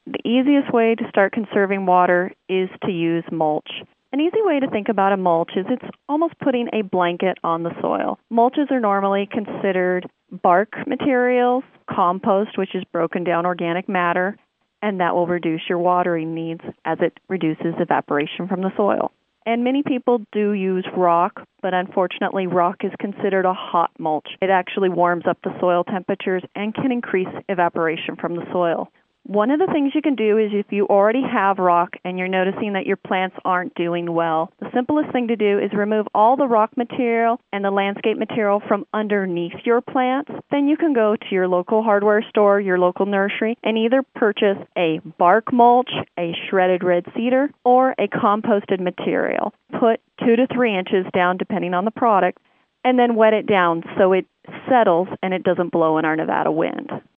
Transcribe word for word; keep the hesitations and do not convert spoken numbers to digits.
The easiest way to start conserving water is to use mulch. An easy way to think about a mulch is it's almost putting a blanket on the soil. Mulches are normally considered bark materials, compost, which is broken down organic matter, and that will reduce your watering needs as it reduces evaporation from the soil. And many people do use rock, but unfortunately rock is considered a hot mulch. It actually warms up the soil temperatures and can increase evaporation from the soil. One of the things you can do is if you already have rock and you're noticing that your plants aren't doing well, the simplest thing to do is remove all the rock material and the landscape material from underneath your plants. Then you can go to your local hardware store, your local nursery, and either purchase a bark mulch, a shredded red cedar, or a composted material. Put two to three inches down depending on the product, and then wet it down so it settles and it doesn't blow in our Nevada wind.